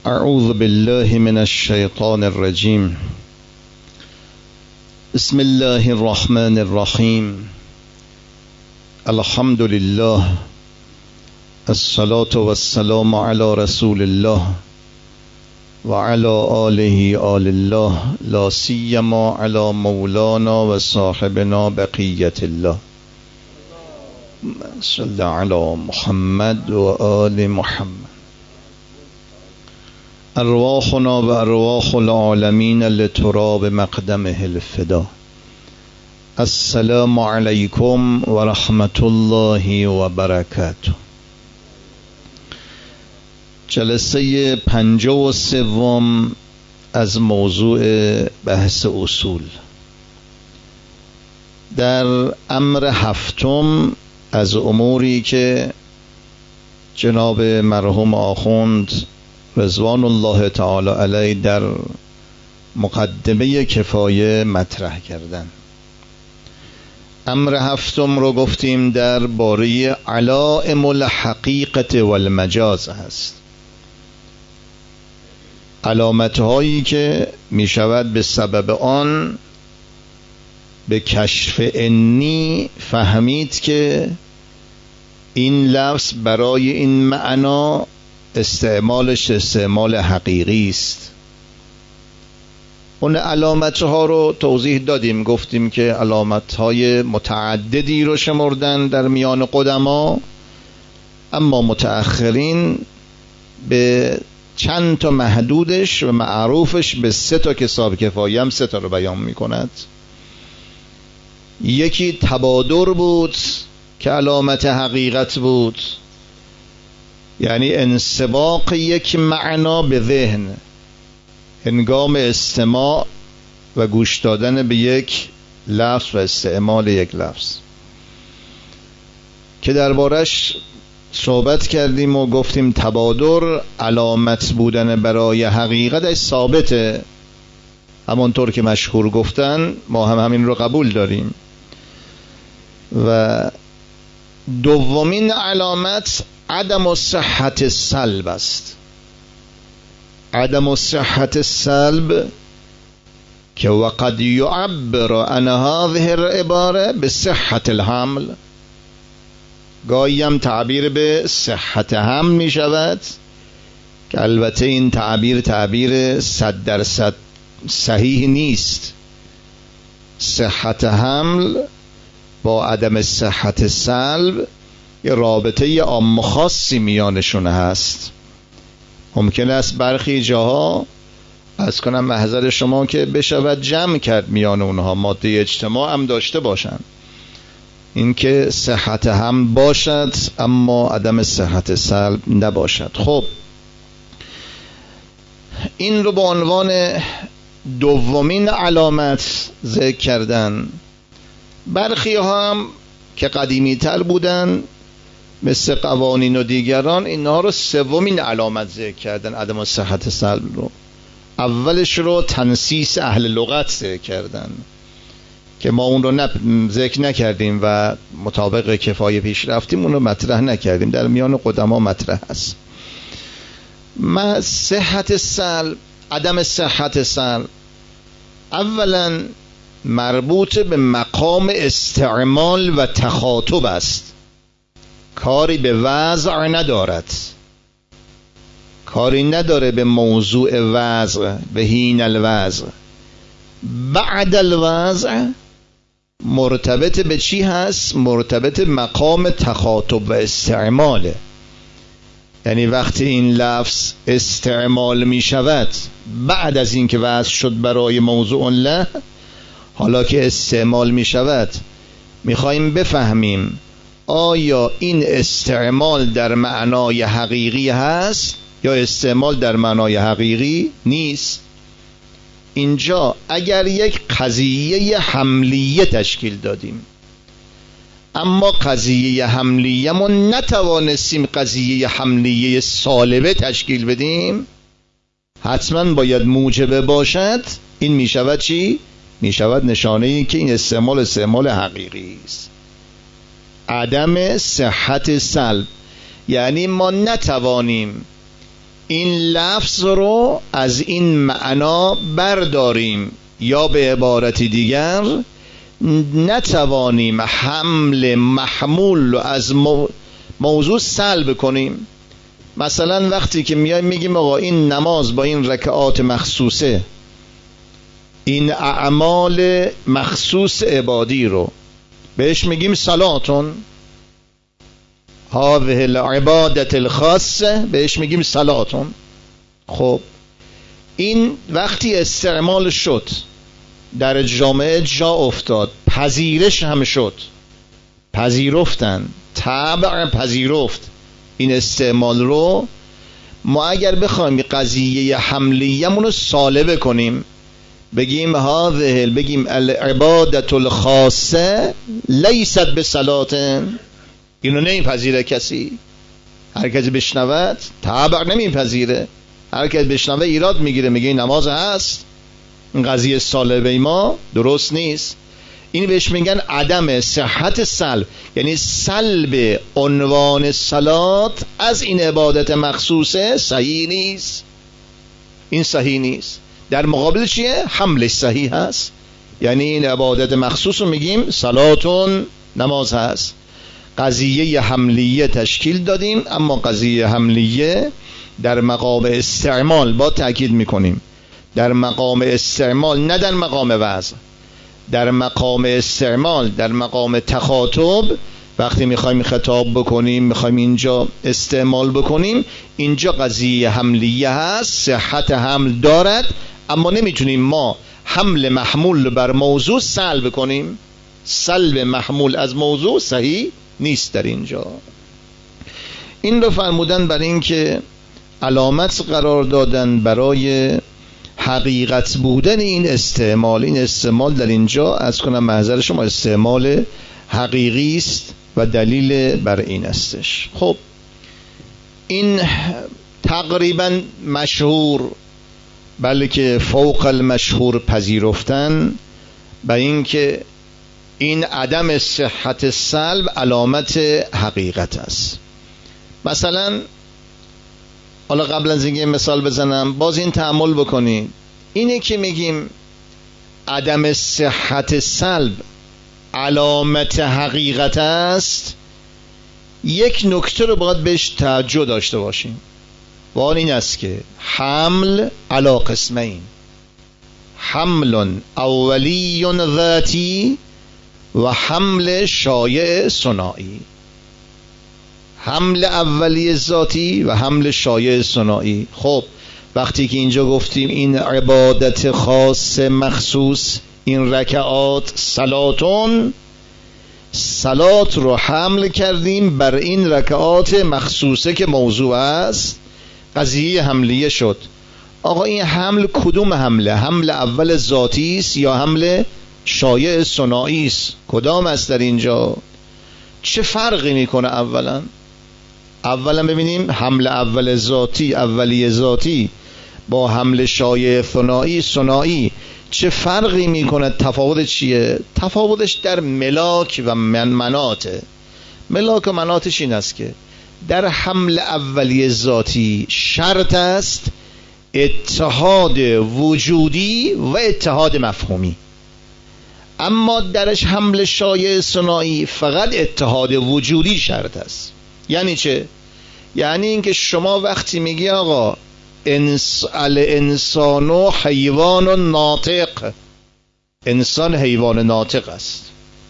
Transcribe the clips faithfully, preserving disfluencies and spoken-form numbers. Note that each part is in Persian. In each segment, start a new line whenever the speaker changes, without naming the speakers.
اعوذ بالله من الشیطان الرجیم. بسم الله الرحمن الرحیم. الحمد لله، الصلاة والسلام على رسول الله و علی آله آل الله، لا سیما علی مولانا و صاحبنا بقیت الله. صلی علی محمد و آل محمد. ارواحنا و ارواح العالمین لتراب مقدمه الفدا. السلام علیکم و رحمت الله و برکاته. جلسه پنجاه و سوم از موضوع بحث اصول. در امر هفتم از اموری که جناب مرحوم آخوند رضوان الله تعالی علیه در مقدمه کفایه مطرح کردن. امر هفتم رو گفتیم در باره علائم الحقیقت والمجاز هست، علامت هایی که می شود به سبب آن به کشف انی فهمید که این لفظ برای این معنا استعمالش استعمال حقیقی است. اون علامت ها رو توضیح دادیم، گفتیم که علامت های متعددی رو شمردن در میان قدما، اما متأخرین به چند تا محدودش و معروفش به سه تا که صاحب کفایه هم سه تا رو بیان می کند. یکی تبادر بود که علامت حقیقت بود، یعنی انسباق یک معنا به ذهن هنگام استماع و گوش دادن به یک لفظ و استعمال یک لفظ، که دربارش صحبت کردیم و گفتیم تبادر علامت بودن برای حقیقتش ثابته، همانطور که مشهور گفتن ما هم همین رو قبول داریم. و دومین علامت عدم صحت السلب است. عدم صحت السلب که وقد يعبر عن هذه العباره به صحت الحمل، گاهی هم تعبیر به صحت حمل می شود که البته این تعبیر تعبیر صد درصد صحیح نیست. صحت حمل با عدم صحت سلب یه رابطه عام خاصی میانشون هست. ممکن است برخی جاها از کنم محضر شما که بشود جمع کرد میان اونها، ماده اجتماع هم داشته باشن، این که صحت هم باشد اما عدم صحت سلب نباشد. خب این رو به عنوان دومین علامت ذکر کردن. برخی ها هم که قدیمی تر بودن مثل قوانین و دیگران اینها رو سومین علامت ذکر کردن، عدم صحت سلب رو. اولش رو تنسیس اهل لغت ذکر کردن که ما اون رو نب... ذکر نکردیم و مطابق کفایه پیش رفتیم، اون رو مطرح نکردیم، در میان قدما مطرح هست. ما صحت سلب، عدم صحت سلب اولا مربوط به مقام استعمال و تخاطب است، کاری به وضع ندارد، کاری نداره به موضوع وضع، به حین الوضع. بعد الوضع مرتبط به چی هست؟ مرتبط مقام تخاطب و استعماله، یعنی وقتی این لفظ استعمال می شود بعد از این که وضع شد برای موضوع له، حالا که استعمال می شود میخواییم بفهمیم آیا این استعمال در معنای حقیقی هست یا استعمال در معنای حقیقی نیست. اینجا اگر یک قضیه حملیه تشکیل دادیم اما قضیه حملیه ما نتوانستیم قضیه حملیه سالبه تشکیل بدیم، حتما باید موجبه باشد. این می شود چی؟ می شود نشانه این که این استعمال استعمال حقیقی است. عدم صحت سلب یعنی ما نتوانیم این لفظ رو از این معنا برداریم یا به عبارتی دیگر نتوانیم حمل محمول رو از موضوع سلب کنیم. مثلا وقتی که میایم میگیم آقا این نماز با این رکعات مخصوصه، این اعمال مخصوص عبادی رو بهش میگیم صلاتون، هذه العبادت الخاصه بهش میگیم صلاتون. خب این وقتی استعمال شد در جامعه جا افتاد، پذیرش هم شد، پذیرفتن، تبع پذیرفت این استعمال رو، ما اگر بخوایم قضیه حملیه‌مون رو سالبه کنیم بگیم هذه بگیم العبادت الخاصه لیست بصلاتن، اینو نمیپذیره کسی. هر کسی بشنود تبع نمیپذیره، هر کسی بشنوه ایراد میگیره، میگه این نماز هست، این قضیه سالبه ما درست نیست. این بهش میگن عدم صحت سلب، یعنی سلب عنوان صلات از این عبادت مخصوصه صحیح نیست، این صحیح نیست. در مقابل چیه؟ حملش صحیح هست، یعنی این عبادت مخصوص رو میگیم صلاتون، نماز هست. قضیه حملیه تشکیل دادیم، اما قضیه حملیه در مقام استعمال با تأکید میکنیم، در مقام استعمال نه در مقام وضع، در مقام استعمال، در مقام تخاطب وقتی میخوایم خطاب بکنیم، میخوایم اینجا استعمال بکنیم، اینجا قضیه حملیه هست، صحت حمل دارد، اما نمیتونیم ما حمل محمول بر موضوع سلب کنیم. سلب محمول از موضوع صحیح نیست در اینجا. این رو فرمودن برای این که علامت قرار دادن برای حقیقت بودن این استعمال. این استعمال در اینجا از کنم محضر شما استعمال حقیقی است و دلیل بر این استش. خب این تقریبا مشهور، بلکه فوق المشهور پذیرفتن به این که این عدم صحت سلب علامت حقیقت است. مثلا حالا قبل از اینکه مثال بزنم باز این تأمل بکنید، اینه که میگیم عدم صحت سلب علامت حقیقت است، یک نکته رو باید بهش توجه داشته باشیم و آن این است که حمل علی قسمین، حمل اولی ذاتی و حمل شایع صناعی. حمل اولی ذاتی و حمل شایع صناعی. خب وقتی که اینجا گفتیم این عبادت خاص مخصوص، این رکعات صلاتون، صلات رو حمل کردیم بر این رکعات مخصوصه که موضوع است، قضیه حملیه شد. آقا این حمل کدوم حمله؟ حمل اول ذاتی است یا حمل شایع صناعی است؟ کدام است در اینجا؟ چه فرقی میکنه؟ اولا اولا ببینیم حمل اول ذاتی، اولی ذاتی با حمل شایع صناعی صناعی چه فرقی میکنه؟ تفاوت چیه؟ تفاوتش در ملاک و من مناته. ملاک و مناتش این است که در حمل اولی ذاتی شرط است اتحاد وجودی و اتحاد مفهومی، اما درش حمل شایع صناعی فقط اتحاد وجودی شرط است. یعنی چه؟ یعنی اینکه شما وقتی میگی آقا انس... الانسان و حیوان ناطق، انسان حیوان ناطق است،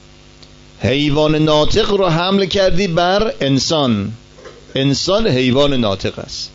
حیوان ناطق رو حمل کردی بر انسان، انسان حیوان ناطق است.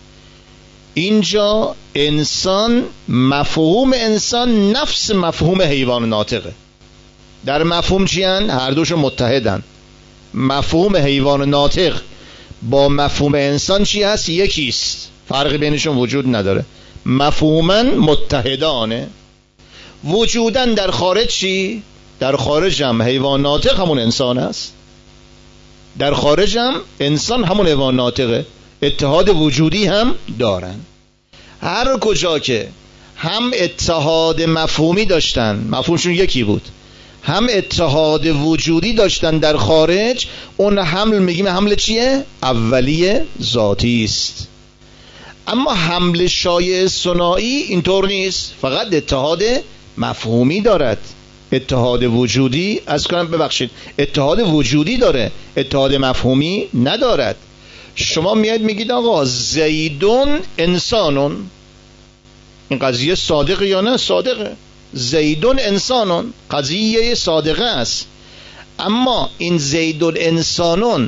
اینجا انسان، مفهوم انسان نفس مفهوم حیوان ناطقه. در مفهوم چیان؟ هر دوشون متحدن. مفهوم حیوان ناطق با مفهوم انسان چی هست؟ یکیست، فرقی بینشون وجود نداره، مفهوما متحدانه. وجودن در خارج چی؟ در خارج هم حیوان ناطق همون انسان است، در خارج هم انسان همون حیوان ناطقه، اتحاد وجودی هم دارن. هر کجا که هم اتحاد مفهومی داشتن، مفهومشون یکی بود، هم اتحاد وجودی داشتن در خارج، اون حمل میگیم حمل چیه؟ اولیه ذاتی است. اما حمل شایع ثنایی اینطور نیست، فقط اتحاد مفهومی دارد، اتحاد وجودی، از کنم ببخشید اتحاد وجودی داره، اتحاد مفهومی ندارد. شما میاد میگید آقا زیدون انسانون، این قضیه صادقه یا نه؟ صادقه. زیدون انسانون قضیه صادقه است، اما این زیدون انسانون،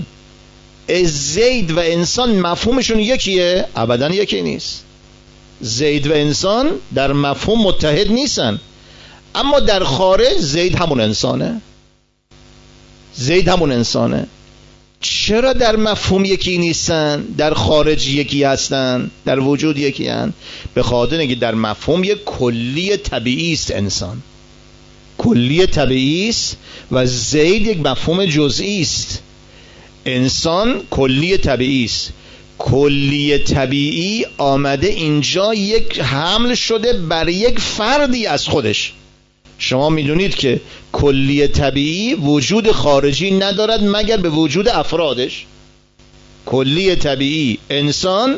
زید و انسان مفهومشون یکیه؟ ابدا یکی نیست. زید و انسان در مفهوم متحد نیستن، اما در خارج زید همون انسانه، زید همون انسانه. چرا در مفهوم یکی نیستن، در خارج یکی هستن، در وجود یکی هستن؟ به خاطر اینکه در مفهوم یک کلی طبیعی است، انسان کلی طبیعی است و زید یک مفهوم جزئی است. انسان کلی طبیعی است. کلی طبیعی آمده اینجا یک حمل شده بر یک فردی از خودش. شما میدونید که کلی طبیعی وجود خارجی ندارد مگر به وجود افرادش. کلی طبیعی انسان،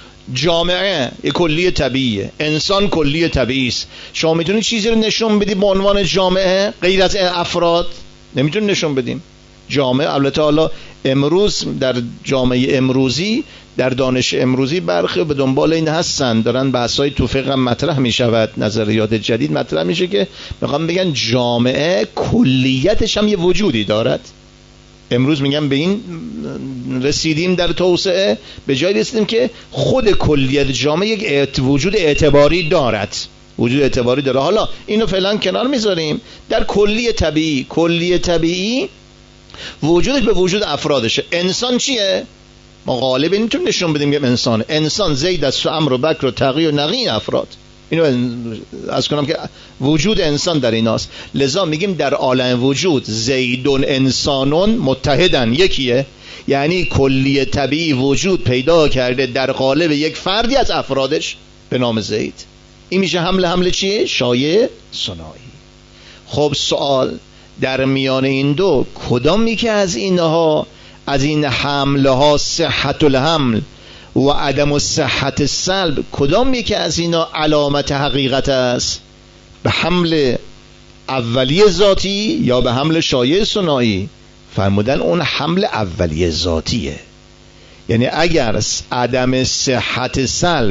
جامعه یک کلی طبیعیه، انسان کلی طبیعی است. شما میتونید چیزی رو نشون بدید به عنوان جامعه غیر از افراد؟ نمیتونید نشون بدیم. جامعه البته حالا امروز در جامعه امروزی، در دانش امروزی برخی به دنبال این هستن، دارن بحثای تو فقه هم مطرح می شود، نظریات جدید مطرح میشه که میخوام بگن جامعه کلیتش هم یه وجودی دارد. امروز میگم به این رسیدیم در توسعه، به جای رسیدیم که خود کلیت جامعه یک وجود اعتباری دارد، وجود اعتباری داره. حالا اینو فعلا کنار میذاریم. در کلی طبیعی، کلی طبیعی وجودش به وجود افرادشه. انسان چیه؟ ما غالبا نمیتونیم نشون بدیم که انسان انسان زید است و عمرو و بکر و تقی و نقی افراد. اینو از کنم که وجود انسان در ایناست. لذا میگیم در عالم وجود زیدون انسانون متحدن، یکیه، یعنی کلی طبیعی وجود پیدا کرده در قالب یک فردی از افرادش به نام زید. این میشه حمل حمل چیه؟ شایع ثنایی. خب سوال، در میان این دو کدامی که از اینها، از این حمله ها صحت الحمل و عدم صحت السلب، کدامی که از اینا علامت حقیقت است؟ به حمل اولیه ذاتی یا به حمل شایع ثنایی؟ فرمودن اون حمل اولیه ذاتیه. یعنی اگر عدم صحت سلب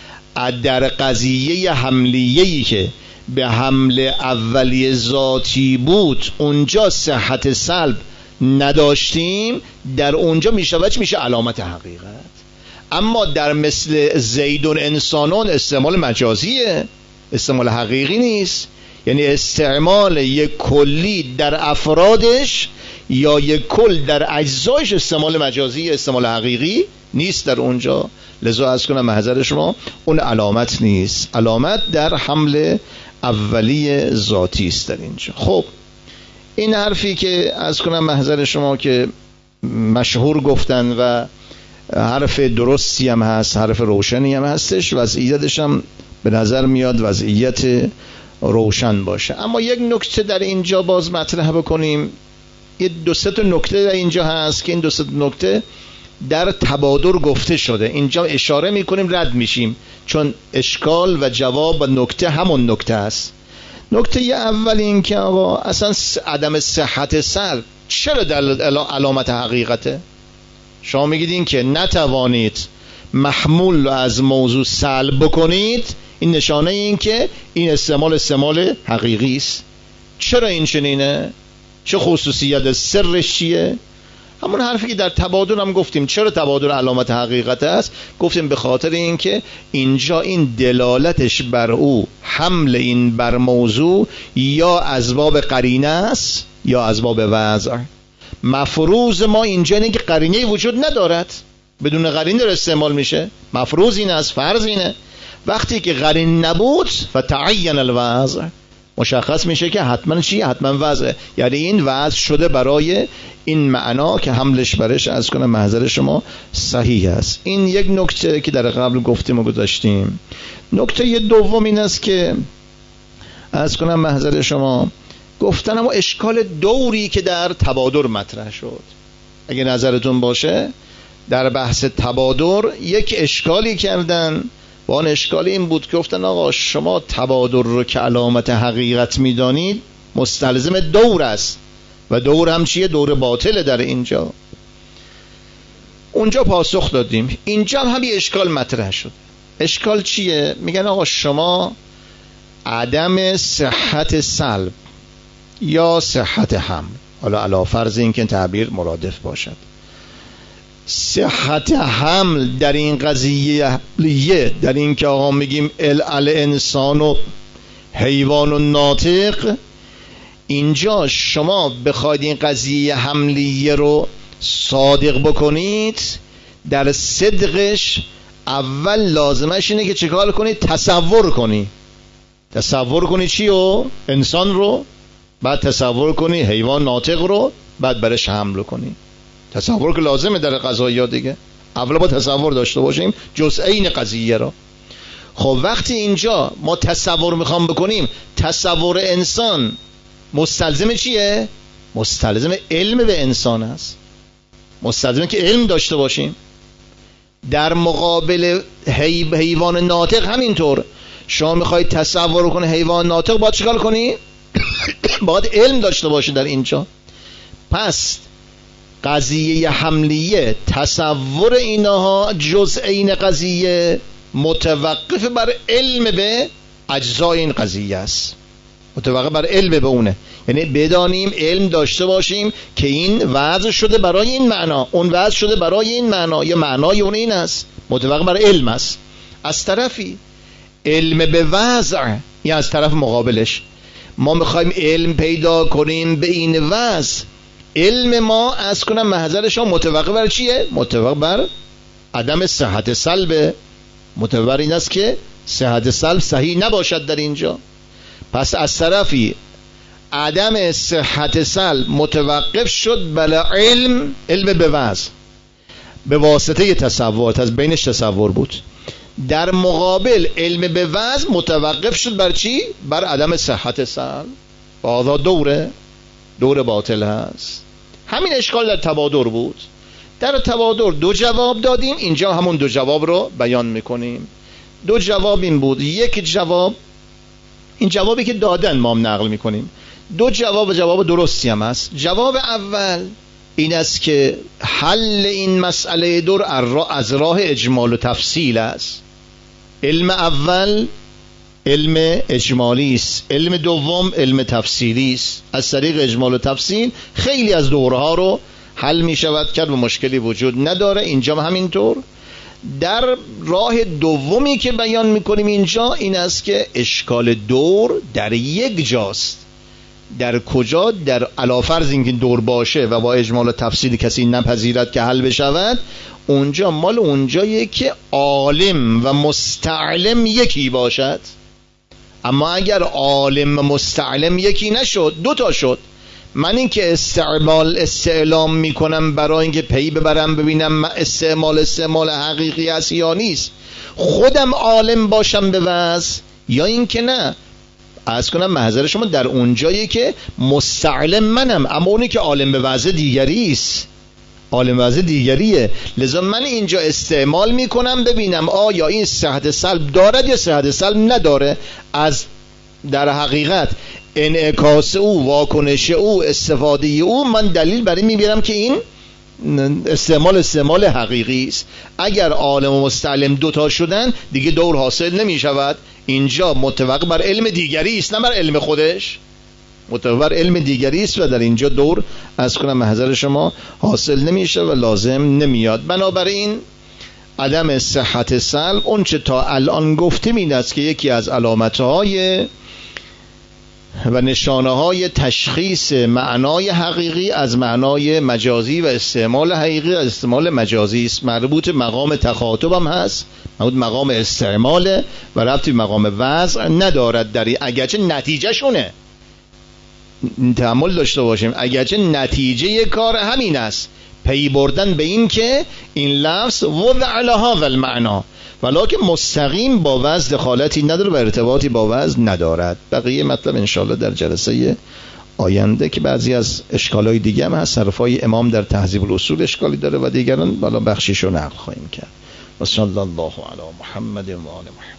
در قضیه حملیه‌ای که به حمل اولیه ذاتی بود اونجا صحت سلب نداشتیم، در اونجا میشه چی؟ میشه علامت حقیقت. اما در مثل زیدون انسانون استعمال مجازیه، استعمال حقیقی نیست. یعنی استعمال یک کلی در افرادش یا یک کل در اجزایش استعمال مجازی، استعمال حقیقی نیست در اونجا. لذا از کنم محضر شما اون علامت نیست، علامت در حمل اولی ذاتی است در اینجا. خب این حرفی که از کنم محضر شما که مشهور گفتن و حرف درستی هم هست، حرف روشنی هم هستش، وضعیتش هم به نظر میاد وضعیت روشن باشه. اما یک نکته در اینجا باز مطرح بکنیم. یه دو سه تا نکته در اینجا هست که این دو سه تا نکته در تبادر گفته شده، اینجا اشاره میکنیم رد میشیم، چون اشکال و جواب و نکته همون نکته است. نکته اول این که آقا اصلا عدم صحت سلب چرا در علامت حقیقته؟ شما میگید این که نتوانید محمول از موضوع سلب بکنید، این نشانه این که این استعمال استعمال حقیقی است. چرا این چنینه؟ چه خصوصیت سرش چیه؟ همون حرفی که در تبادل هم گفتیم. چرا تبادل علامت حقیقت است؟ گفتیم به خاطر این که اینجا این دلالتش بر او، حمل این بر موضوع یا از باب قرینه است یا از باب وضع. مفروض ما اینجا اینه که قرینه وجود ندارد، بدون قرینه در استعمال میشه. مفروض این است، فرض اینه. وقتی که قرین نبود فتعین الوضع، مشخص میشه که حتما چی؟ حتما وضع. یعنی این وضع شده برای این معنا که حملش برش از کنم محضر شما صحیح است. این یک نکته که در قبل گفتیم و گذاشتیم. نکته دوم این است که از کنم محضر شما گفتن اما اشکال دوری که در تبادر مطرح شد. اگه نظرتون باشه در بحث تبادر یک اشکالی کردن و آن اشکال این بود که گفتن آقا شما تبادر رو که علامت حقیقت میدانید مستلزم دور است و دور هم چیه؟ دور باطله در اینجا. اونجا پاسخ دادیم. اینجا هم یه اشکال مطرح شد. اشکال چیه؟ میگن آقا شما عدم صحت سلب یا صحت حمل، حالا علی فرض این که تعبیر مرادف باشد، صحت حمل در این قضیه در این که آقا میگیم الانسان و حیوان و ناطق، اینجا شما بخواید این قضیه حملیه رو صادق بکنید، در صدقش اول لازمش اینه که چیکار کنید؟ تصور کنی. تصور کنی چی رو؟ انسان رو، بعد تصور کنی حیوان ناطق رو، بعد برش حمل کنی. تصور که لازمه در قضایا دیگه، اول با تصور داشته باشیم جزئین قضیه رو. خب وقتی اینجا ما تصور میخوام بکنیم، تصور انسان مستلزم چیه؟ مستلزم علم به انسان است، مستلزمه که علم داشته باشیم. در مقابل حی... حیوان ناطق همینطور، شما میخواید تصور کنی حیوان ناطق، باید چیکار کنی؟ باید علم داشته باشه در اینجا. پس قضیه حملیه، تصور اینها جزئین قضیه متوقف بر علم به اجزای این قضیه است، متوقف بر علم به اونه. یعنی بدانیم، علم داشته باشیم که این وضع شده برای این معنا، اون وضع شده برای این معنا، یا معنای اون این است، متوقف بر علم است. از طرفی علم به وضع، یا از طرف مقابلش ما میخوایم علم پیدا کنیم به این وضع، علم ما از کنم محضرش ها متوقف بر چیه؟ متوقف بر عدم صحت سلب، متوقف بر این است که صحت سلب صحیح نباشد در اینجا. پس از طرفی عدم صحت سلب متوقف شد بلا علم، علم به وضع به واسطه تصور، از بینش تصور بود. در مقابل علم به وضع متوقف شد بر چی؟ بر عدم صحت سلب. آزاد دوره دور باطل هست. همین اشکال در تبادر بود. در تبادر دو جواب دادیم، اینجا همون دو جواب رو بیان میکنیم. دو جواب این بود. یک جواب، این جوابی که دادن ما هم نقل میکنیم، دو جواب جواب درستی هم هست. جواب اول این است که حل این مسئله دور از راه اجمال و تفصیل است. علم اول علم اجمالی است، علم دوم علم تفصیلی است. از طریق اجمال و تفصیل خیلی از دورها رو حل می شود کرد و مشکلی وجود نداره. اینجا همینطور. در راه دومی که بیان می کنیم اینجا این است که اشکال دور در یک جاست. در کجا؟ در علافرض اینکه دور باشه و با اجمال و تفصیل کسی نپذیرد که حل بشود، اونجا مال اونجایه که عالم و مستعلم یکی باشد. اما اگر عالم و مستعلم یکی نشد، دو تا شد، من این که استعمال استعلام میکنم برای اینکه پی ببرم ببینم استعمال استعمال حقیقی است یا نیست، خودم عالم باشم به وضع یا این که نه. عرض کنم محضر شما در اونجایی که مستعلم منم، اما اونی که عالم به وضع دیگری است، عالم وضع دیگریه. لذا من اینجا استعمال میکنم ببینم آیا این صحت سلب دارد یا صحت سلب نداره. از در حقیقت انعکاس او، واکنش او، استفاده او، من دلیل برای میبینم که این استعمال استعمال حقیقی است. اگر عالم و مستعلم دوتا شدن دیگه دور حاصل نمی شود. اینجا متوقف بر علم دیگری است، نه بر علم خودش، متوقف بر علم دیگری است و در اینجا دور از کنم محضر شما حاصل نمیشه و لازم نمیاد. بنابراین عدم صحت سلب اون چه تا الان گفتیم این است که یکی از علامتهای و نشانه های تشخیص معنای حقیقی از معنای مجازی و استعمال حقیقی از استعمال مجازی است. مربوط مقام تخاطب هم هست، مربوط مقام استعمال و ربطی مقام وضع ندارد. در اگرچه نتیجه شونه، تأمل داشته باشیم، اگرچه نتیجه کار همین است، پی بردن به این که این لفظ وضع لهذا المعنا، ولکن مستقیم با وضع دخالتی نداره و ارتباطی با وضع ندارد. بقیه مطلب انشاءالله در جلسه آینده که بعضی از اشکالای دیگه هم هست. صرفای امام در تهذیب الاصول اشکالی داره و دیگران بالا بخشیشو نقل خواهیم کرد. و صلی الله علی محمد و آل محمد.